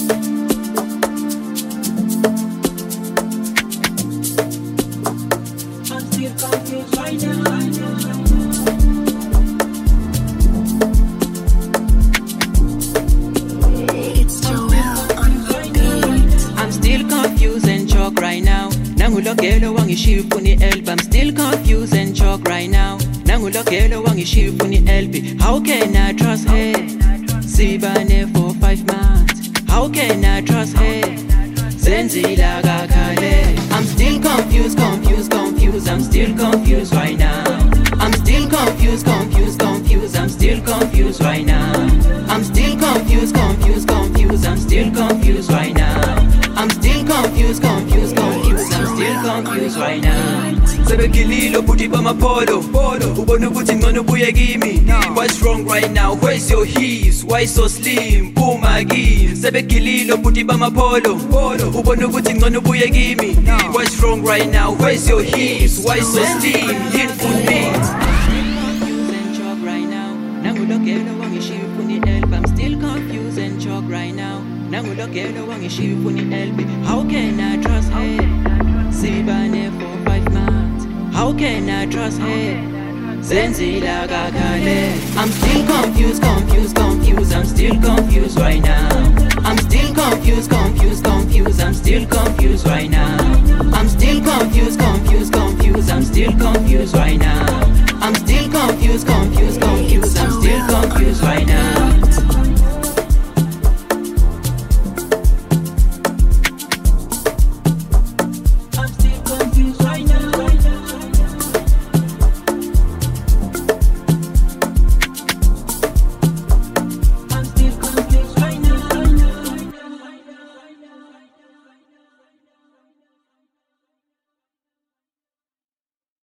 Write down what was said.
Nangulogelo wangishiya ufuna i-LB. I'm still confused and shocked right now. Nangulogelo wangishiya ufuna i-LB. How can I trust her? Sibane for 5 months. How can I trust her? Zenzila kakale. I'm still confused. I'm still confused right now. I'm still confused. I'm still confused right now. I'm still confused. I'm still confused right now. I'm still confused. I'm still confused right now. Sebekililo buti bamapolo ubona ukuthi ngcono ubuye kimi. What's wrong right now? Where's your hips? Why so slim? Phuma kimi. Sebekililo buti bamapolo ubona ukuthi ngcono ubuye kimi. What's wrong right now? Where's your hips? Why so slim? Hit foot beats. I'm still confused and shocked right now. Nangulogelo wangishiya ufuna i-LB. How can I trust her? Sibane for 5 months. How can I trust her? Zenzila kakale. I'm still confused. I'm still confused right now. I'm still confused. I'm still confused right now. I'm still confused. I'm still confused right now. I'm still confused. I'm still confused right now.